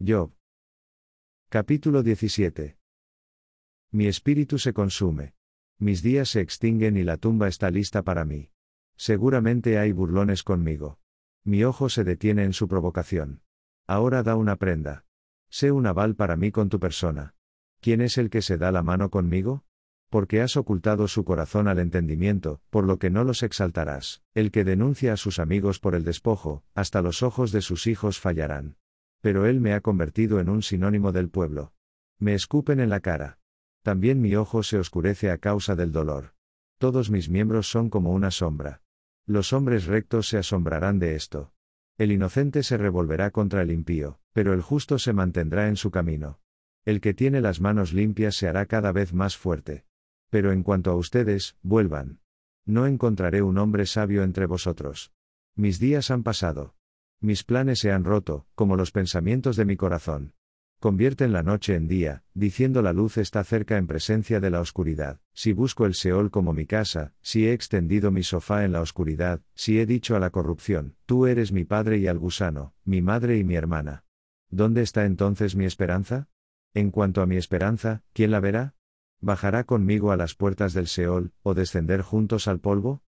Job. Capítulo 17. Mi espíritu se consume. Mis días se extinguen y la tumba está lista para mí. Seguramente hay burlones conmigo. Mi ojo se detiene en su provocación. Ahora da una prenda. Sé un aval para mí con tu persona. ¿Quién es el que se da la mano conmigo? Porque has ocultado su corazón al entendimiento, por lo que no los exaltarás. El que denuncia a sus amigos por el despojo, hasta los ojos de sus hijos fallarán. Pero él me ha convertido en un sinónimo del pueblo. Me escupen en la cara. También mi ojo se oscurece a causa del dolor. Todos mis miembros son como una sombra. Los hombres rectos se asombrarán de esto. El inocente se revolverá contra el impío, pero el justo se mantendrá en su camino. El que tiene las manos limpias se hará cada vez más fuerte. Pero en cuanto a ustedes, vuelvan. No encontraré un hombre sabio entre vosotros. Mis días han pasado. Mis planes se han roto, como los pensamientos de mi corazón. Convierten la noche en día, diciendo la luz está cerca en presencia de la oscuridad. Si busco el Seol como mi casa, si he extendido mi sofá en la oscuridad, si he dicho a la corrupción, tú eres mi padre y al gusano, mi madre y mi hermana. ¿Dónde está entonces mi esperanza? En cuanto a mi esperanza, ¿quién la verá? ¿Bajará conmigo a las puertas del Seol, o descender juntos al polvo?